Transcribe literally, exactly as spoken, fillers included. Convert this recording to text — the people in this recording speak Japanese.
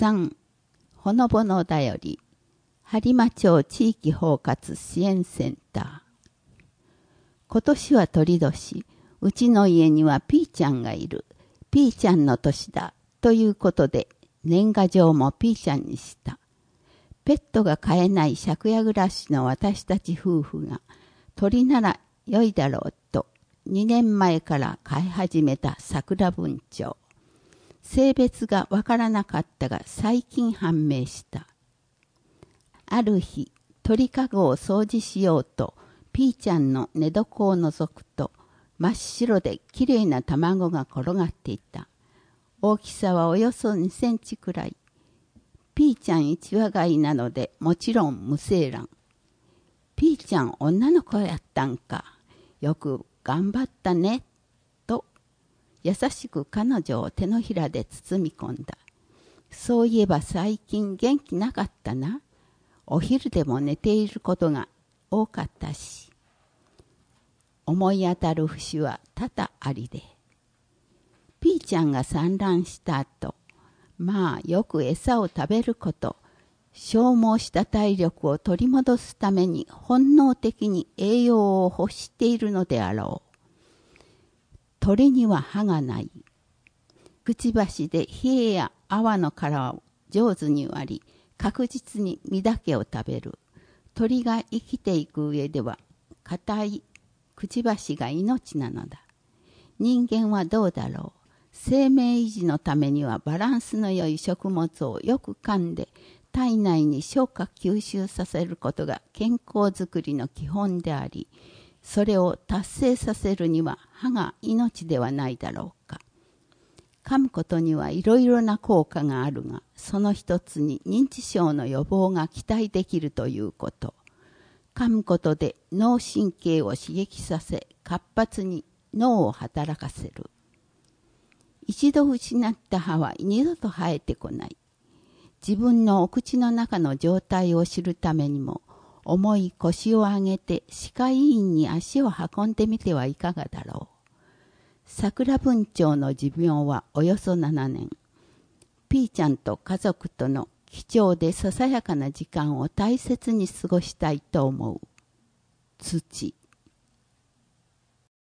さん、ほのぼのだより、播磨町地域包括支援センター。今年は鳥年、うちの家にはピーちゃんがいる。ピーちゃんの年だ。ということで、年賀状もピーちゃんにした。ペットが飼えない借家暮らしの私たち夫婦が、鳥なら良いだろうと、にねんまえから飼い始めた桜文鳥。性別がわからなかったが最近判明した。ある日、鳥かごを掃除しようと、ピーちゃんの寝床を覗くと、真っ白できれいな卵が転がっていた。大きさはおよそにセンチくらい。ピーちゃん一羽飼いなので、もちろん無精卵。ピーちゃん女の子やったんか。よく頑張ったね。と、優しく彼女を手のひらで包み込んだ。そういえば最近元気なかったな。お昼でも寝ていることが多かったし。思い当たる節は多々ありで。ピーちゃんが産卵した後、まあよく餌を食べること、消耗した体力を取り戻すために本能的に栄養を欲しているのであろう。鳥には歯がない。くちばしでヒエや泡の殻を上手に割り、確実に実だけを食べる。鳥が生きていく上では、硬いくちばしが命なのだ。人間はどうだろう。生命維持のためにはバランスの良い食物をよく噛んで、体内に消化吸収させることが健康づくりの基本であり、それを達成させるには歯が命ではないだろうか。噛むことにはいろいろな効果があるが、その一つに認知症の予防が期待できるということ。噛むことで脳神経を刺激させ、活発に脳を働かせる。一度失った歯は二度と生えてこない。自分のお口の中の状態を知るためにも、重い腰を上げて歯科医院に足を運んでみてはいかがだろう。桜文鳥の寿命はおよそななねん。ピーちゃんと家族との貴重でささやかな時間を大切に過ごしたいと思う。土。